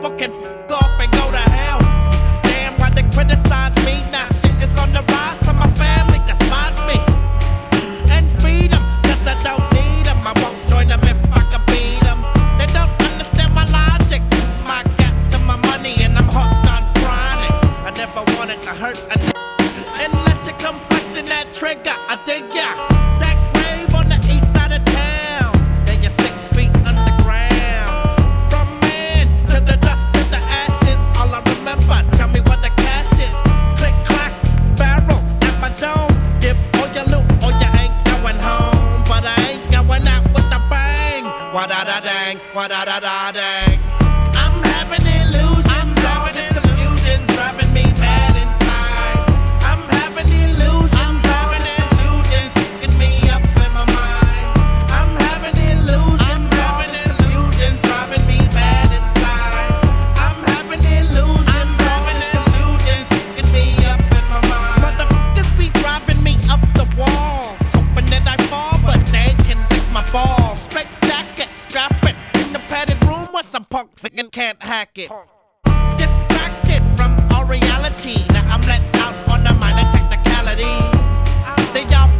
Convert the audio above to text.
people can f off and go to hell. Damn, why they criticize me? Now shit is on the rise, so my family despise me. And feed them, cause I don't need them. I won't join them if I can beat them. They don't understand my logic. My gap to my money and I'm hooked on chronic. I never wanted to hurt a unless you come flexing that trigger. I dig ya. That grave on the east side of town. Then you're 6 feet underground. From man to the dust to the ashes. All I remember, tell me what the cash is. Click, clack, barrel at my dome. Give all your loot or you ain't going home. But I ain't going out with a bang. Wa-da-da-dang, wa-da-da-da-dang. I'm having illusions. All this confusion's driving me mad inside. I'm having illusions. All this confusion's picking me up in my mind. I'm having illusions. All this confusion's driving me mad inside. I'm having illusions. All this confusion's picking me up in my mind. Motherfuckers be driving me up the walls, hoping that I fall, but they can lick my balls. Straight jacket, strap it in the padded room where some punks and can't hack it. Distracted from all reality. Now I'm let out on a minor technicality. They all